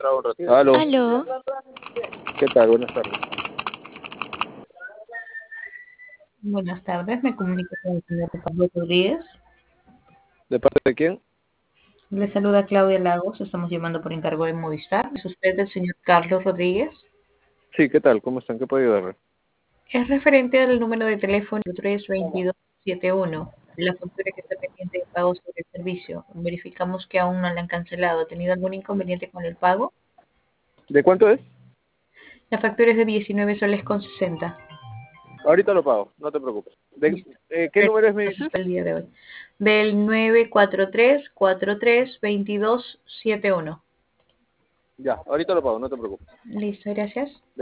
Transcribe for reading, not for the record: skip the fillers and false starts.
Un ratito. Aló. Aló, ¿Qué tal? Buenas tardes. Buenas tardes, me comunico con el señor Pablo Rodríguez. ¿De parte de quién? Le saluda Claudia Lagos, estamos llamando por encargo de Movistar. ¿Es usted el señor Carlos Rodríguez? Sí, ¿qué tal? ¿Cómo están? ¿Qué puedo ayudarle? Es referente al número de teléfono 32271, la factura que está pendiente de pago sobre el servicio. Verificamos que aún no la han cancelado. ¿Ha tenido algún inconveniente con el pago? ¿De cuánto es? La factura es de 19 soles con 60. Ahorita lo pago, no te preocupes. Listo. ¿Qué número es, me Gracias dices? por el día de hoy. Del 943-43-2271. Ya, ahorita lo pago, no te preocupes. Listo, gracias.